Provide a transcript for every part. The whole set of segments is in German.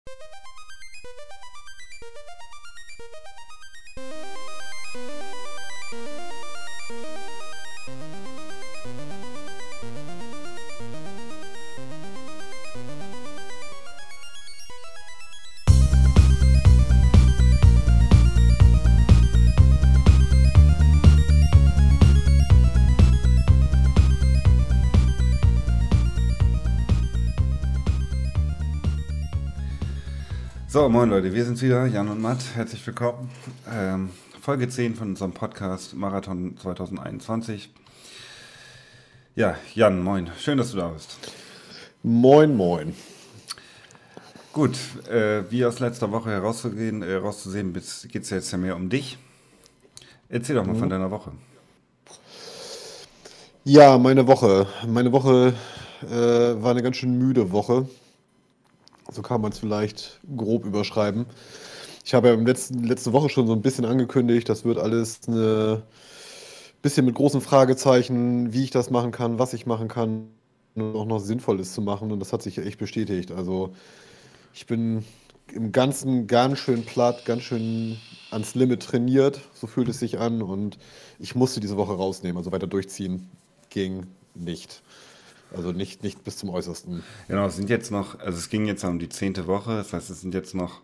So, moin Leute, wir sind's wieder, Jan und Matt, herzlich willkommen. Folge 10 von unserem Podcast Marathon 2021. Ja, Jan, moin, schön, dass du da bist. Moin, moin. Gut, wie aus letzter Woche herauszusehen, geht es jetzt ja mehr um dich. Erzähl doch mal von deiner Woche. Ja, meine Woche. Meine Woche war eine ganz schön müde Woche. So kann man es vielleicht grob überschreiben. Ich habe ja letzte Woche schon so ein bisschen angekündigt, das wird alles ein bisschen mit großen Fragezeichen, wie ich das machen kann, was ich machen kann und auch noch sinnvoll ist zu machen. Und das hat sich echt bestätigt. Also ich bin im Ganzen ganz schön platt, ganz schön ans Limit trainiert. So fühlt es sich an. Und ich musste diese Woche rausnehmen. Also weiter durchziehen ging nicht. Also nicht bis zum Äußersten. Genau, es ging jetzt um die 10. Woche, das heißt, es sind jetzt noch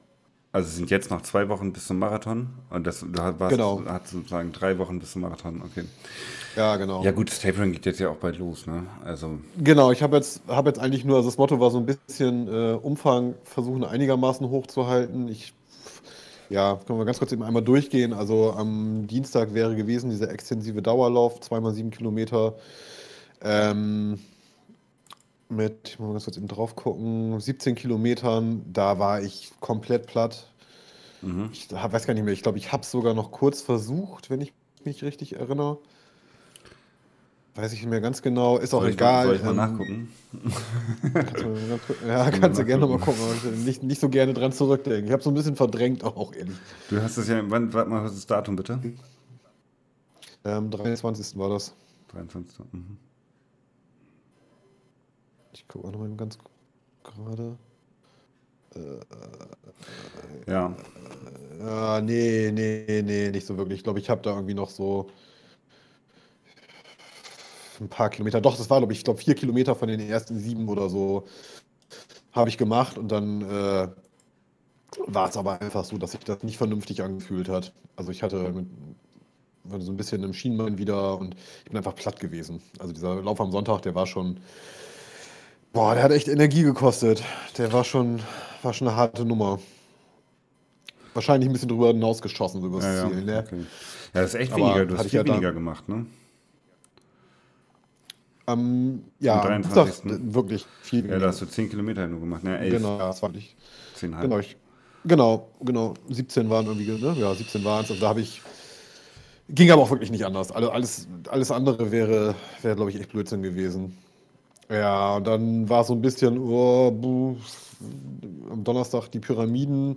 2 Wochen bis zum Marathon. Und Genau. hat sozusagen 3 Wochen bis zum Marathon, okay. Ja, genau. Ja gut, das Tapering geht jetzt ja auch bald los, ne? Also, Genau, ich habe jetzt eigentlich nur, also das Motto war so ein bisschen Umfang versuchen einigermaßen hochzuhalten. Können wir ganz kurz eben einmal durchgehen. Also am Dienstag wäre gewesen dieser extensive Dauerlauf, 2x7 Kilometer. Ich muss mal ganz kurz eben drauf gucken, 17 Kilometern, da war ich komplett platt. Weiß gar nicht mehr, ich glaube, ich habe es sogar noch kurz versucht, wenn ich mich richtig erinnere. Weiß ich nicht mehr ganz genau, ist auch egal. Soll ich mal nachgucken? Kannst du gerne noch mal gucken, aber nicht so gerne dran zurückdenken. Ich habe so ein bisschen verdrängt auch, ehrlich. Du hast es ja, warte mal, was ist das Datum bitte? 23. war das. 23. Ich gucke auch noch mal ganz gerade. Ja. Nee, nicht so wirklich. Ich glaube, ich habe da irgendwie noch so ein paar Kilometer. Doch, das war, glaube ich, 4 Kilometer von den ersten 7 oder so habe ich gemacht. Und dann war es aber einfach so, dass sich das nicht vernünftig angefühlt hat. Also ich war so ein bisschen im Schienbein wieder und ich bin einfach platt gewesen. Also dieser Lauf am Sonntag, der war schon... Boah, der hat echt Energie gekostet. Der war schon eine harte Nummer. Wahrscheinlich ein bisschen drüber hinausgeschossen, über das Ziel. Ne? Okay. Ja, das ist echt Aber weniger. Du hast hatte ich viel ja dann- weniger gemacht, ne? Ja, Am Dienstag 23.. wirklich viel Ja, da weniger. hast du 10 Kilometer nur gemacht, ne? 11, Genau, ja, das war nicht. 10,5. Genau. 17 waren irgendwie, ne? Ja, 17 waren es. Also ging aber auch wirklich nicht anders. Alles andere wäre, glaube ich, echt Blödsinn gewesen. Ja, und dann war es so ein bisschen, am Donnerstag die Pyramiden.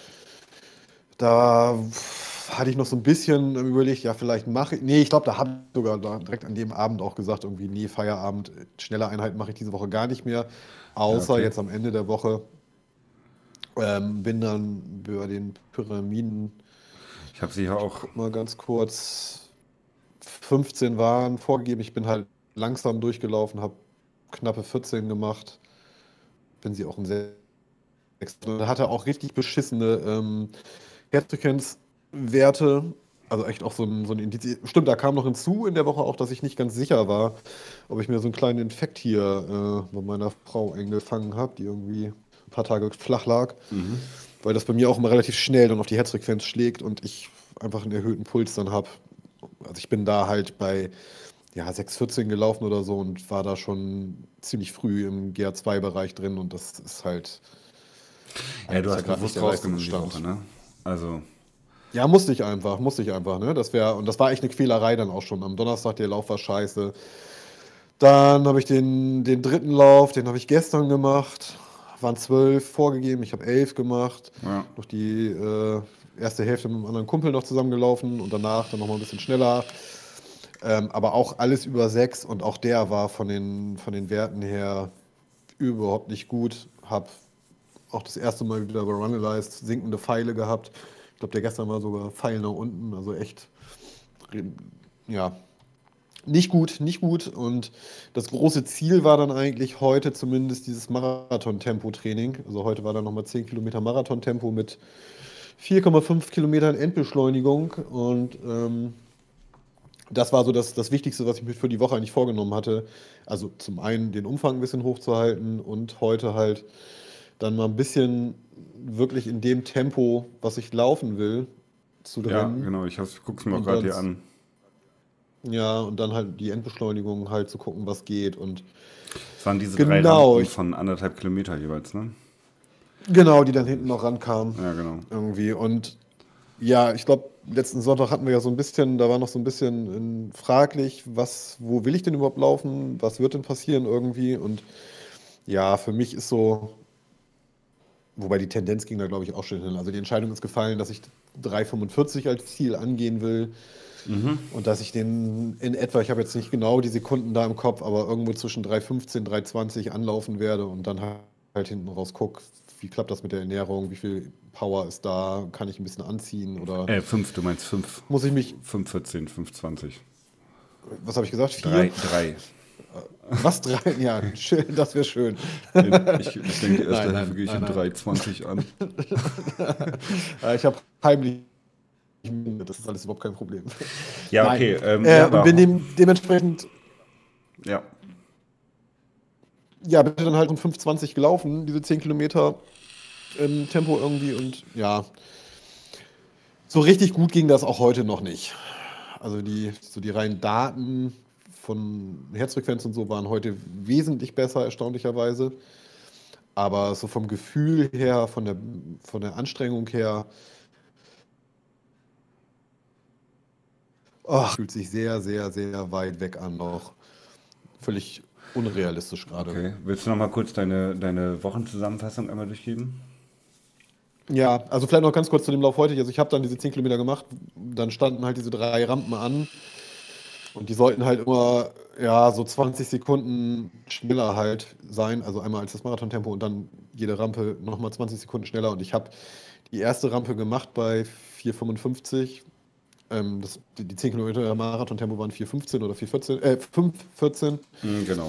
Da hatte ich noch so ein bisschen überlegt, ja, vielleicht mache ich. Nee, ich glaube, da habe ich sogar direkt an dem Abend auch gesagt, irgendwie, nee, Feierabend, schnelle Einheit mache ich diese Woche gar nicht mehr. Außer okay. jetzt am Ende der Woche. Bin dann über den Pyramiden, Ich habe sie ja auch. mal ganz kurz, 15 waren vorgegeben. Ich bin halt langsam durchgelaufen, habe knappe 14 gemacht. Bin sie auch im 6. Da hatte auch richtig beschissene Herzfrequenzwerte. Also echt auch so ein Indiz. Stimmt, da kam noch hinzu in der Woche auch, dass ich nicht ganz sicher war, ob ich mir so einen kleinen Infekt hier bei meiner Frau eingefangen habe, die irgendwie ein paar Tage flach lag. Weil das bei mir auch immer relativ schnell dann auf die Herzfrequenz schlägt und ich einfach einen erhöhten Puls dann habe. Also ich bin da halt bei 6,14 gelaufen oder so und war da schon ziemlich früh im GA2-Bereich drin und das ist halt Ja, du eigentlich hast grad bewusst nicht der rausgenommen die Leistungsstand. Woche, ne? Also, Ja, musste ich einfach, ne? Und das war echt eine Quälerei dann auch schon. Am Donnerstag, der Lauf war scheiße. Dann habe ich den dritten Lauf, den habe ich gestern gemacht. Waren 12 vorgegeben, ich habe 11 gemacht. ja. Noch die erste Hälfte mit einem anderen Kumpel noch zusammengelaufen und danach dann nochmal ein bisschen schneller. Aber auch alles über 6 und auch der war von den Werten her überhaupt nicht gut. Hab auch das erste Mal wieder bei Runalyze sinkende Pfeile gehabt. Ich glaube, der gestern war sogar Pfeil nach unten, also echt, ja, nicht gut, nicht gut. Und das große Ziel war dann eigentlich heute zumindest dieses Marathon-Tempo-Training. Also heute war dann nochmal 10 Kilometer Marathon-Tempo mit 4,5 Kilometern Endbeschleunigung. Und das war so das Wichtigste, was ich mir für die Woche eigentlich vorgenommen hatte. Also zum einen den Umfang ein bisschen hochzuhalten und heute halt dann mal ein bisschen wirklich in dem Tempo, was ich laufen will, zu Ja, rennen. genau, guck's mir auch Und gerade dann, hier an. ja, und dann halt die Endbeschleunigung halt zu gucken, was geht. Und Es waren diese 3 genau, Rampen von 1,5 Kilometer jeweils, ne? genau, die dann hinten noch rankamen Ja, genau. irgendwie. Und ja, ich glaube, letzten Sonntag hatten wir ja so ein bisschen, da war noch so ein bisschen fraglich, wo will ich denn überhaupt laufen? Was wird denn passieren irgendwie? Und ja, für mich ist so, wobei die Tendenz ging da, glaube ich, auch schon hin. Also die Entscheidung ist gefallen, dass ich 3,45 als Ziel angehen will und dass ich den in etwa, ich habe jetzt nicht genau die Sekunden da im Kopf, aber irgendwo zwischen 3,15, 3,20 anlaufen werde und dann halt hinten raus gucke, wie klappt das mit der Ernährung, wie viel Power ist da, kann ich ein bisschen anziehen oder 5, du meinst 5. muss ich mich, 5,14, 5,20. was habe ich gesagt? 3, Vier? 3. Was? Drei? Ja, schön, das wäre schön. Ich denke, die erste Nein, Hälfte gehe ich in nein. 3,20 an. Ich habe heimlich, das ist alles überhaupt kein Problem. Ja, Nein. okay. Und aber, bin dementsprechend, ja. ja, bin dann halt um 5,20 gelaufen, diese 10 Kilometer im Tempo irgendwie und ja, so richtig gut ging das auch heute noch nicht. Also die reinen Daten von Herzfrequenz und so waren heute wesentlich besser, erstaunlicherweise. Aber so vom Gefühl her, von der Anstrengung her, fühlt sich sehr, sehr, sehr weit weg an noch. Völlig unrealistisch gerade. Okay. Willst du noch mal kurz deine Wochenzusammenfassung einmal durchgeben? Ja, also vielleicht noch ganz kurz zu dem Lauf heute. Also ich habe dann diese 10 Kilometer gemacht, dann standen halt diese 3 Rampen an und die sollten halt immer, ja, so 20 Sekunden schneller halt sein. Also einmal als das Marathontempo und dann jede Rampe nochmal 20 Sekunden schneller. Und ich habe die erste Rampe gemacht bei 4,55. Die 10 Kilometer Marathontempo waren 4,15 oder 4,14, 5,14. Genau.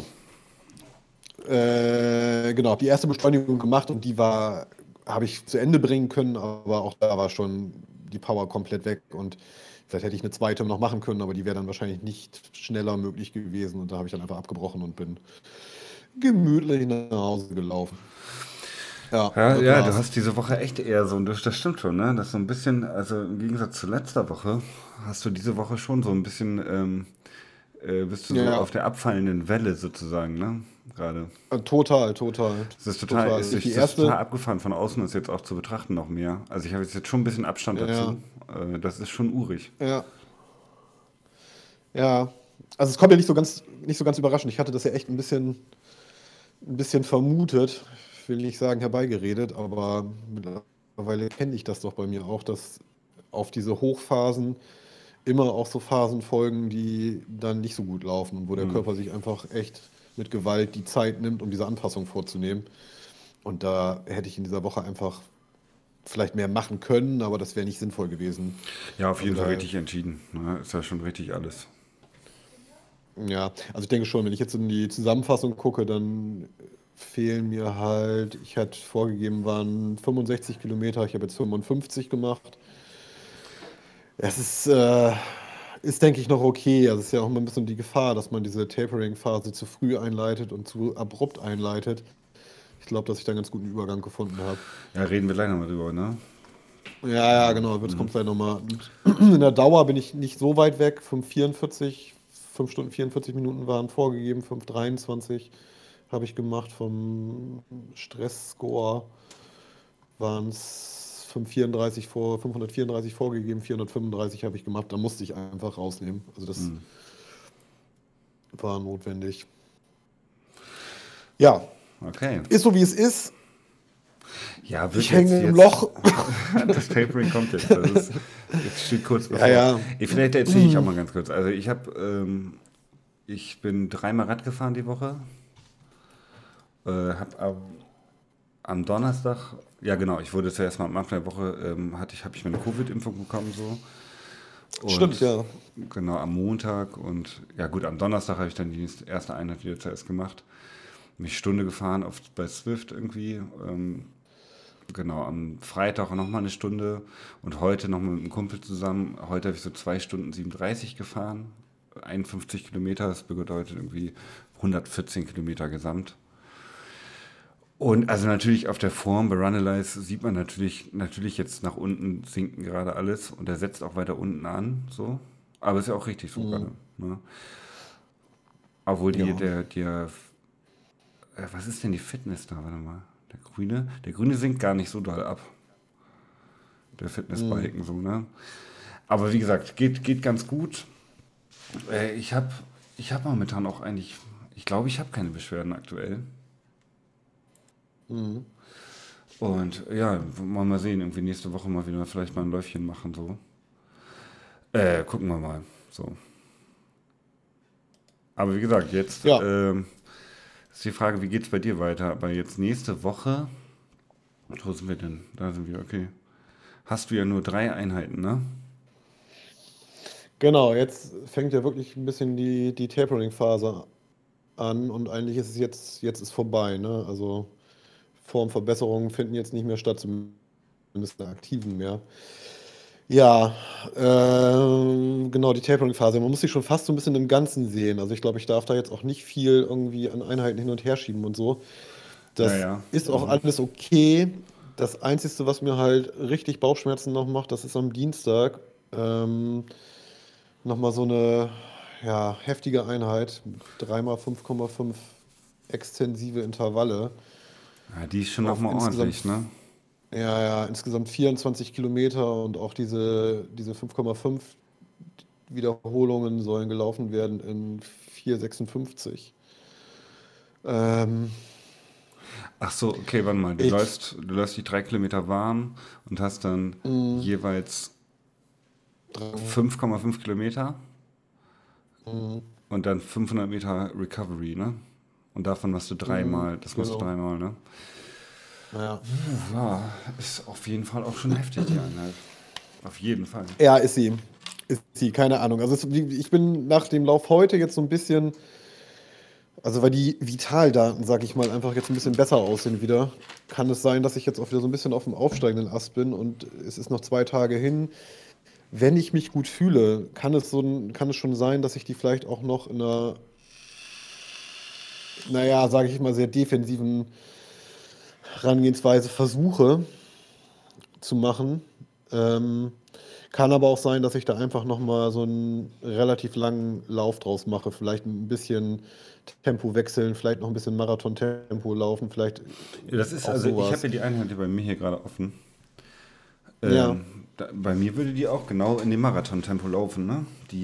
Genau, die erste Beschleunigung gemacht und habe ich zu Ende bringen können, aber auch da war schon die Power komplett weg und vielleicht hätte ich eine zweite noch machen können, aber die wäre dann wahrscheinlich nicht schneller möglich gewesen und da habe ich dann einfach abgebrochen und bin gemütlich nach Hause gelaufen. Ja, Ja, das ja, du war's. hast diese Woche echt eher so, das stimmt schon, ne? Das so ein bisschen, also im Gegensatz zu letzter Woche, hast du diese Woche schon so ein bisschen, bist du so Ja, auf der abfallenden Welle sozusagen, ne? Gerade. total. Das ist Total. ist, Die ist total erste, abgefahren von außen, ist jetzt auch zu betrachten noch mehr. Also ich habe jetzt schon ein bisschen Abstand ja, dazu. Das ist schon urig. ja, ja. Also es kommt ja nicht so ganz überraschend. Ich hatte das ja echt ein bisschen vermutet, ich will nicht sagen herbeigeredet, aber mittlerweile kenne ich das doch bei mir auch, dass auf diese Hochphasen immer auch so Phasen folgen, die dann nicht so gut laufen und wo der Körper sich einfach echt mit Gewalt die Zeit nimmt, um diese Anpassung vorzunehmen. Und da hätte ich in dieser Woche einfach vielleicht mehr machen können, aber das wäre nicht sinnvoll gewesen. Ja, auf Also jeden Fall da richtig entschieden. Ne? Ist ja schon richtig alles. Ja, also ich denke schon, wenn ich jetzt in die Zusammenfassung gucke, dann fehlen mir halt, ich hatte vorgegeben, waren 65 Kilometer, ich habe jetzt 55 gemacht. Es ist, denke ich, noch okay. Also es ist ja auch immer ein bisschen die Gefahr, dass man diese Tapering-Phase zu früh einleitet und zu abrupt einleitet. Ich glaube, dass ich da einen ganz guten Übergang gefunden habe. Ja, reden wir gleich nochmal drüber, ne? Ja, ja, genau, jetzt kommt gleich nochmal. Und in der Dauer bin ich nicht so weit weg. 5 Stunden 44 Minuten waren vorgegeben, 5,23 habe ich gemacht. Vom Stressscore waren es 534 vorgegeben, 435 habe ich gemacht. Da musste ich einfach rausnehmen. Also das war notwendig. Ja, Okay. ist so wie es ist. Ja, wird Ich hänge im jetzt Loch. das Tapering kommt jetzt. Jetzt steht kurz bevor. Ja. Vielleicht erzähle ich auch mal ganz kurz. Also ich bin 3-mal Rad gefahren die Woche. Habe am Donnerstag, ja genau, ich wurde zuerst mal am Anfang der Woche, habe ich meine Covid-Impfung bekommen so. Stimmt, Und ja. genau am Montag und ja gut, am Donnerstag habe ich dann die erste Einheit wieder zuerst gemacht. Mich Stunde gefahren bei Swift irgendwie. Genau, am Freitag nochmal eine Stunde und heute nochmal mit einem Kumpel zusammen. Heute habe ich so 2 Stunden 37 gefahren. 51 Kilometer, das bedeutet irgendwie 114 Kilometer gesamt. Und also natürlich auf der Form bei Runalyze sieht man natürlich jetzt nach unten sinken gerade alles und er setzt auch weiter unten an, so. Aber ist ja auch richtig so Mhm. gerade. Ne? Obwohl Ja. was ist denn die Fitness da? Warte mal. Der Grüne sinkt gar nicht so doll ab. Der Mhm. Fitnessbalken so, ne? Aber wie gesagt, geht ganz gut. Ich hab momentan auch eigentlich, ich glaube, ich habe keine Beschwerden aktuell. Mhm. Und ja, wollen wir mal sehen, irgendwie nächste Woche mal wieder vielleicht mal ein Läufchen machen, so. Gucken wir mal. So. Aber wie gesagt, jetzt Ja, ist die Frage, wie geht's bei dir weiter? Aber jetzt nächste Woche, wo sind wir denn? Da sind wir, okay. Hast du ja nur 3 Einheiten, ne? genau. Jetzt fängt ja wirklich ein bisschen die Tapering-Phase an und eigentlich ist es jetzt ist vorbei, ne? Also Formverbesserungen finden jetzt nicht mehr statt, zumindest in der aktiven mehr. Ja, genau, die Tapering-Phase. Man muss sich schon fast so ein bisschen im Ganzen sehen. Also ich glaube, ich darf da jetzt auch nicht viel irgendwie an Einheiten hin und her schieben und so. Ja, Das ja. ist auch Mhm. alles okay. Das Einzige, was mir halt richtig Bauchschmerzen noch macht, das ist am Dienstag. Ähm, Nochmal so eine ja, heftige Einheit. 3 mal 5,5 extensive Intervalle. Ja, die ist schon Auf nochmal ordentlich, ne? insgesamt 24 Kilometer und auch diese 5,5 Wiederholungen sollen gelaufen werden in 4,56. Ähm, Ach so, okay, warte mal. Du ich, läufst die 3 Kilometer warm und hast dann mh, jeweils dran, 5,5 Kilometer mh, und dann 500 Meter Recovery, ne? Und davon das machst du genau. dreimal, ne? Ja. Ja, ist auf jeden Fall auch schon heftig, die Einheit. Auf jeden Fall. Ja, ist sie. Ist sie, keine Ahnung. Also ich bin nach dem Lauf heute jetzt so ein bisschen, also weil die Vitaldaten, sag ich mal, einfach jetzt ein bisschen besser aussehen wieder, kann es sein, dass ich jetzt auch wieder so ein bisschen auf dem aufsteigenden Ast bin und es ist noch 2 Tage hin. Wenn ich mich gut fühle, kann es schon sein, dass ich die vielleicht auch noch in einer, naja, sage ich mal, sehr defensiven Herangehensweise versuche zu machen. Ähm, Kann aber auch sein, dass ich da einfach nochmal so einen relativ langen Lauf draus mache. Vielleicht ein bisschen Tempo wechseln, vielleicht noch ein bisschen Marathon-Tempo laufen, vielleicht Ja, das ist, auch also ich habe sowas. ja die Einheit hier bei mir hier gerade offen. Ja, Bei mir würde die auch genau in dem Marathontempo laufen, ne?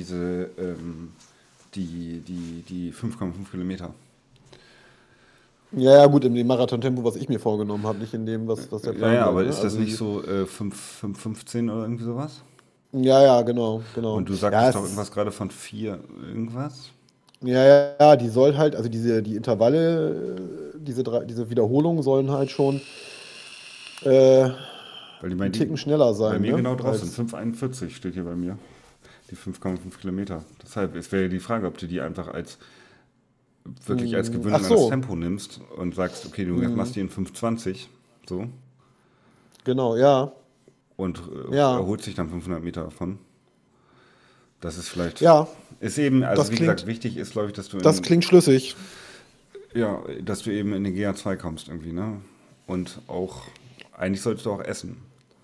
Die 5,5 Kilometer. ja, ja, gut, in dem Marathon-Tempo, was ich mir vorgenommen habe, nicht in dem, was der Ja, Plan ja, sagt, aber ne? ist das Also nicht die, so 5,15 oder irgendwie sowas? ja, ja, genau, genau. Und du Ja, sagtest es doch irgendwas ist, gerade von 4 irgendwas? ja, ja, ja, die soll halt, also die Intervalle, diese Wiederholungen sollen halt schon äh, Weil die bei, einen die Ticken schneller bei sein, mir ne? genau drauf sind. Als, 5,41 steht hier bei mir. Die 5,5 Kilometer. Deshalb, es wäre die Frage, ob du die einfach wirklich als ach gewöhnliches so, Tempo nimmst und sagst, okay, du hm, machst die in 5,20, so, genau, ja, und ja, erholt sich dann 500 Meter davon. Das ist vielleicht, ja, ist eben, also das wie gesagt, klingt, wichtig ist, glaube ich, das klingt schlüssig. dass du eben in den GA2 kommst irgendwie, ne? Und auch, eigentlich solltest du auch essen.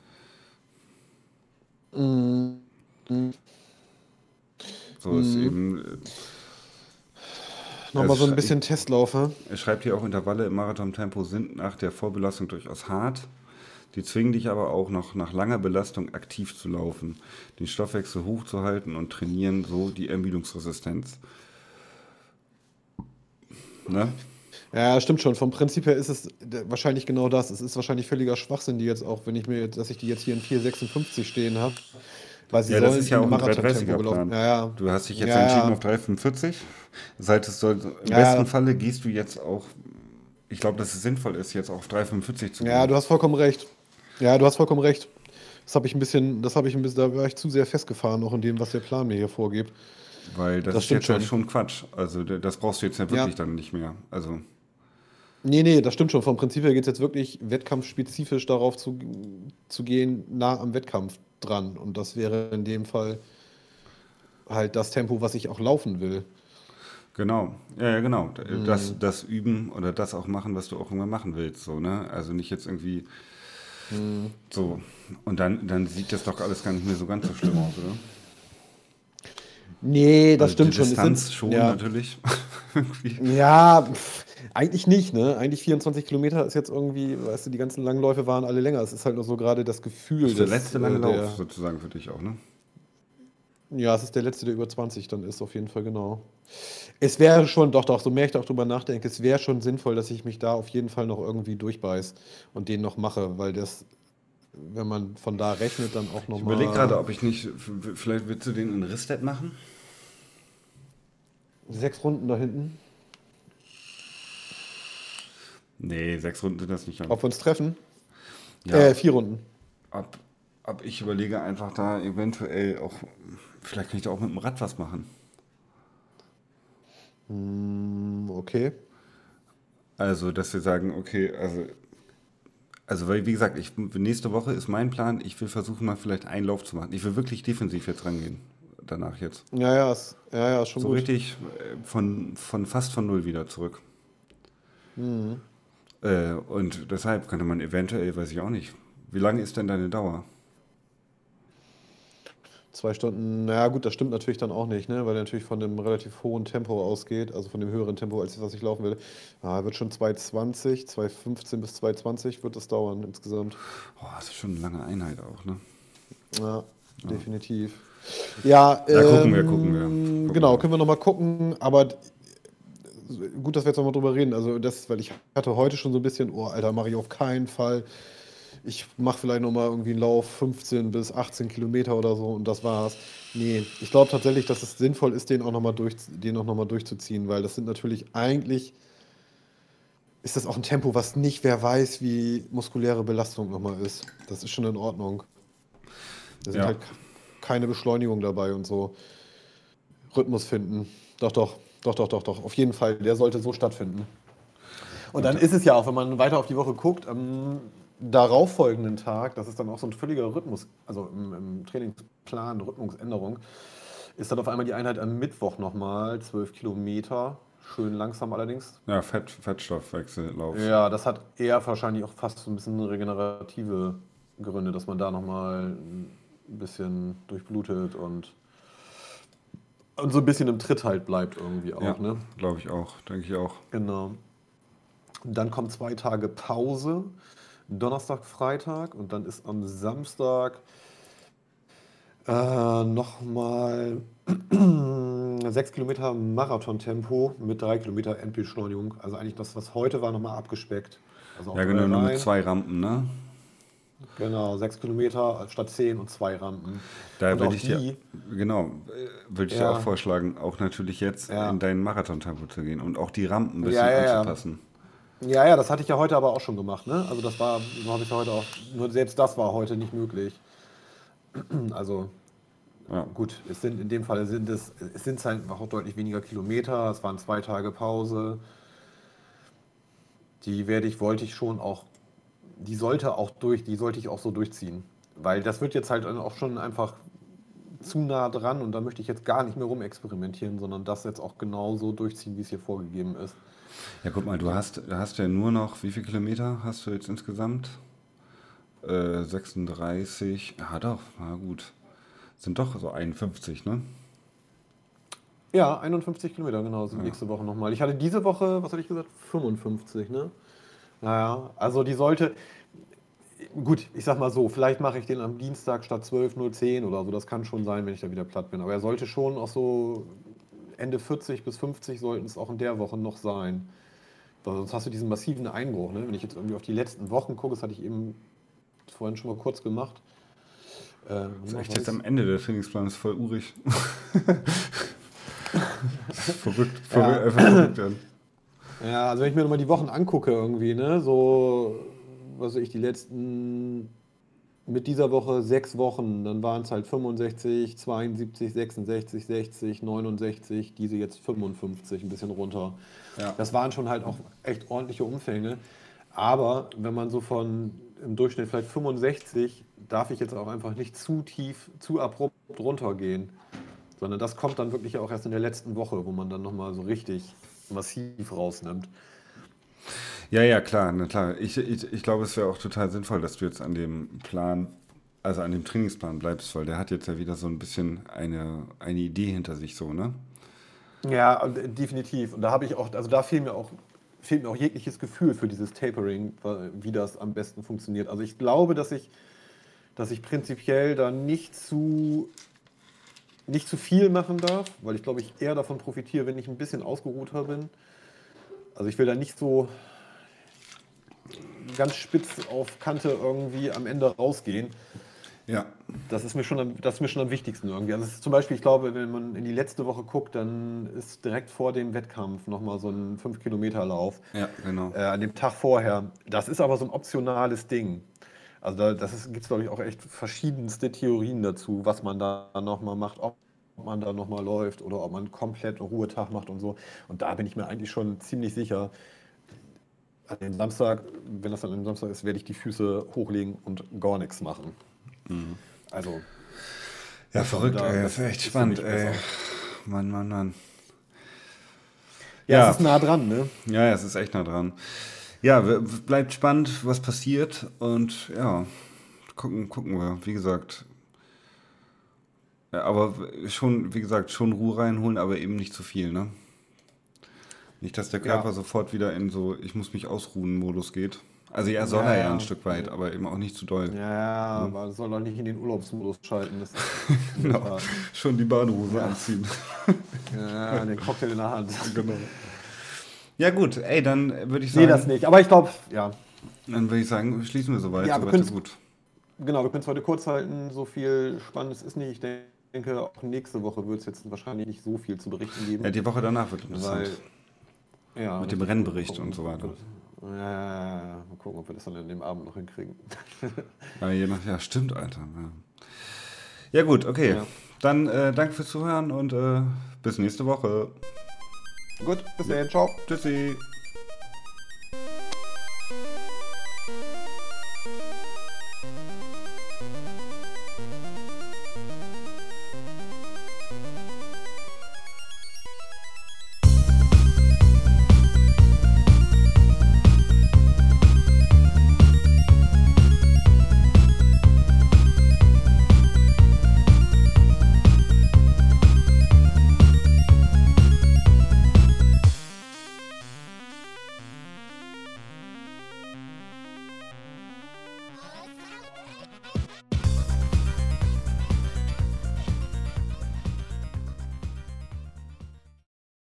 Hm, So ist hm. eben, Nochmal so ein bisschen Testlaufe. er schreibt hier auch, Intervalle im Marathontempo sind nach der Vorbelastung durchaus hart. Die zwingen dich aber auch noch nach langer Belastung aktiv zu laufen, den Stoffwechsel hochzuhalten und trainieren so die Ermüdungsresistenz. Ne? Ja, stimmt schon. Vom Prinzip her ist es wahrscheinlich genau das. Es ist wahrscheinlich völliger Schwachsinn, die jetzt auch, wenn ich mir jetzt, dass ich die jetzt hier in 4,56 stehen habe, weil sie Ja, das ist sollen ja in auch einem ein Marathontempo 330er gelaufen. Plan. Ja, ja, Du hast dich jetzt ja, entschieden auf ja, 345. Das heißt, im ja, besten ja, Falle gehst du jetzt auch ich glaube, dass es sinnvoll ist, jetzt auf 3,45 zu Ja, gehen. du hast vollkommen recht. Ja, du hast vollkommen recht. Da war ich zu sehr festgefahren, auch in dem, was der Plan mir hier vorgibt. Weil das Das ist stimmt jetzt halt schon. schon Quatsch. Also das brauchst du jetzt ja Ja, wirklich dann nicht mehr. Also, nee, das stimmt schon. Vom Prinzip her geht es jetzt wirklich wettkampfspezifisch darauf zu gehen, nah am Wettkampf dran. Und das wäre in dem Fall halt das Tempo, was ich auch laufen will. genau. Ja, ja, genau. Das üben oder das auch machen, was du auch immer machen willst. So, ne? Also nicht jetzt irgendwie so. Und dann sieht das doch alles gar nicht mehr so ganz so schlimm aus, oder? Nee, das Also die stimmt schon. Distanz schon Ja, natürlich. Irgendwie. ja, eigentlich nicht, ne? Eigentlich 24 Kilometer ist jetzt irgendwie, weißt du, die ganzen Langläufe waren alle länger. Es ist halt nur so gerade das Das Gefühl ist der letzte lange Lauf der, sozusagen für dich auch, ne? ja, es ist der letzte, der über 20 dann ist, auf jeden Fall, genau. Es wäre schon, doch, so mehr ich da auch drüber nachdenke, es wäre schon sinnvoll, dass ich mich da auf jeden Fall noch irgendwie durchbeiß und den noch mache, weil das, wenn man von da rechnet, dann auch Ich überlege gerade, nochmal ob ich nicht, vielleicht willst du den in Ristet machen? 6 Runden da hinten, Nee, 6 Runden sind das nicht lang. ob wir uns treffen. Ja, 4 Runden. ob, ob ich überlege einfach da eventuell auch, vielleicht kann ich da auch mit dem Rad was machen. Okay. Also, dass wir sagen, okay, also weil wie gesagt, nächste Woche ist mein Plan, ich will versuchen mal vielleicht einen Lauf zu machen. Ich will wirklich defensiv jetzt rangehen, danach jetzt. Ja, ist schon So gut. richtig von fast von null wieder zurück. Und deshalb könnte man eventuell, weiß ich auch nicht, wie lange ist denn deine Dauer? 2 Stunden, naja gut, das stimmt natürlich dann auch nicht, ne? Weil er natürlich von einem relativ hohen Tempo ausgeht, also von dem höheren Tempo, als das, was ich laufen will. Ja, wird schon 2,20, 2,15 bis 2,20 wird das dauern insgesamt. Oh, das ist schon eine lange Einheit auch, ne? Ja, definitiv. Ja, Ja, gucken wir. Gucken genau, wir. können wir nochmal gucken, aber gut, dass wir jetzt nochmal drüber reden. Also das, weil ich hatte heute schon so ein bisschen, oh Alter, mache ich auf keinen Fall. Ich mache vielleicht nochmal irgendwie einen Lauf 15 bis 18 Kilometer oder so und das war's. Nee, ich glaube tatsächlich, dass es sinnvoll ist, den auch nochmal durchzuziehen, weil das sind natürlich eigentlich, ist das auch ein Tempo, was nicht wer weiß, wie muskuläre Belastung nochmal ist. Das ist schon in Ordnung. Da sind Ja, halt keine Beschleunigung dabei und so. Rhythmus finden. Doch. Auf jeden Fall, der sollte so stattfinden. Und dann und ist es ja auch, wenn man weiter auf die Woche guckt, am darauffolgenden Tag, das ist dann auch so ein völliger Rhythmus, also im Trainingsplan, Rhythmusänderung, ist dann auf einmal die Einheit am Mittwoch nochmal 12 Kilometer, schön langsam allerdings. ja, Fettstoffwechsellauf. Ja, das hat eher wahrscheinlich auch fast so ein bisschen regenerative Gründe, dass man da nochmal ein bisschen durchblutet und so ein bisschen im Tritt halt bleibt irgendwie Ja, auch, ne? glaube ich auch, denke ich auch. Genau. Und dann kommen 2 Tage Pause, Donnerstag, Freitag und dann ist am Samstag nochmal 6 Kilometer Marathontempo mit 3 Kilometer Endbeschleunigung. Also eigentlich das, was heute war, nochmal abgespeckt. Also auch Ja, 3 genau, nur mit rein. 2 Rampen, ne? Genau, 6 Kilometer statt 10 und 2 Rampen. Da Und würde auch ich dir, die, genau, würde ich dir auch ja, vorschlagen, auch natürlich jetzt in ja, dein Marathontempo zu gehen und auch die Rampen ein ja, bisschen ja, ja. anzupassen. Ja, das hatte ich ja heute aber auch schon gemacht, ne? Also das war, so habe ich ja heute auch, nur selbst das war heute nicht möglich. Also Ja, gut, in dem Fall es sind halt auch deutlich weniger Kilometer, es waren 2 Tage Pause. Wollte ich schon auch, die sollte ich auch so durchziehen. Weil das wird jetzt halt auch schon einfach zu nah dran und da möchte ich jetzt gar nicht mehr rumexperimentieren, sondern das jetzt auch genau so durchziehen, wie es hier vorgegeben ist. ja, guck mal, du hast ja nur noch, wie viele Kilometer hast du jetzt insgesamt? 36, ja doch, na gut. Sind doch so 51, ne? Ja, 51 Kilometer, genau, sind Ja. nächste Woche nochmal. Ich hatte diese Woche, was hatte ich gesagt? 55, ne? Naja, also die sollte, gut, ich sag mal so, vielleicht mache ich den am Dienstag statt 12:10 oder so, das kann schon sein, wenn ich da wieder platt bin. Aber er sollte schon auch so Ende 40 bis 50 sollten es auch in der Woche noch sein. Weil sonst hast du diesen massiven Einbruch, ne? Wenn ich jetzt irgendwie auf die letzten Wochen gucke, das hatte ich eben vorhin schon mal kurz gemacht. Das ist Noch echt jetzt was? am Ende der Trainingsplan, ist voll urig. Verrückt, Ja, einfach verrückt werden. Ja, also wenn ich mir nochmal die Wochen angucke irgendwie, ne, so, was weiß ich, die letzten, mit dieser Woche 6 Wochen, dann waren es halt 65, 72, 66, 60, 69, diese jetzt 55, ein bisschen runter. Ja. Das waren schon halt auch echt ordentliche Umfänge. Aber wenn man so von im Durchschnitt vielleicht 65, darf ich jetzt auch einfach nicht zu tief, zu abrupt runtergehen. Sondern das kommt dann wirklich auch erst in der letzten Woche, wo man dann nochmal so richtig massiv rausnimmt. Ja, ja, klar, na klar. Ich glaube, es wäre auch total sinnvoll, dass du jetzt an dem Plan, also an dem Trainingsplan bleibst, weil der hat jetzt ja wieder so ein bisschen eine Idee hinter sich so, ne? Ja, definitiv. Und da habe ich auch, also da fehlt mir auch jegliches Gefühl für dieses Tapering, wie das am besten funktioniert. Also ich glaube, dass ich prinzipiell da nicht zu viel machen darf, weil ich glaube, ich eher davon profitiere, wenn ich ein bisschen ausgeruhter bin. Also ich will da nicht so ganz spitz auf Kante irgendwie am Ende rausgehen. Ja. Das ist mir schon am wichtigsten irgendwie. Also es ist zum Beispiel, ich glaube, wenn man in die letzte Woche guckt, dann ist direkt vor dem Wettkampf nochmal so ein 5-Kilometer-Lauf. Ja, genau. An dem Tag vorher. Das ist aber so ein optionales Ding. Also gibt es, glaube ich, auch echt verschiedenste Theorien dazu, was man da nochmal macht, ob man da nochmal läuft oder ob man komplett einen Ruhetag macht und so. Und da bin ich mir eigentlich schon ziemlich sicher, an dem Samstag, wenn das dann am Samstag ist, werde ich die Füße hochlegen und gar nichts machen. Also, Ja, verrückt, ey, das ist echt ist für spannend, mich ey. besser. Mann, Mann, Mann. Ja, Ja, es ist nah dran, ne? ja, ja, es ist echt nah dran. Ja, bleibt spannend, was passiert und ja, gucken wir, wie gesagt. Ja, aber schon, wie gesagt, schon Ruhe reinholen, aber eben nicht zu viel, ne? Nicht, dass der Körper Ja, sofort wieder in so ich muss mich ausruhen Modus geht. Also ja, soll er ja ein ja, Stück weit, aber eben auch nicht zu doll. ja, Ne? aber soll doch nicht in den Urlaubsmodus schalten. Das ist in der Genau. Tat. Schon die Badehose Ja, anziehen. ja, den Cocktail in der Hand. Genau. Ja gut, ey, dann würde ich Nee, das sagen, nicht. Aber ich glaube, ja. dann würde ich sagen, schließen wir soweit, Ja, wir soweit so können gut. genau, wir können es heute kurz halten. So viel Spannendes ist nicht. Ich denke, auch nächste Woche wird es jetzt wahrscheinlich nicht so viel zu berichten Ja, geben. die Woche danach wird Weil, interessant. ja, Mit dem richtig. Mal Rennbericht und gucken, so ob weiter. wir mal gucken, ob wir das dann an dem Abend noch hinkriegen. Ja, ja, stimmt, Alter. Ja, ja gut, okay. Ja. Dann danke fürs Zuhören und bis nächste Woche. Gut, bis Ja. dahin, ciao. Tschüssi.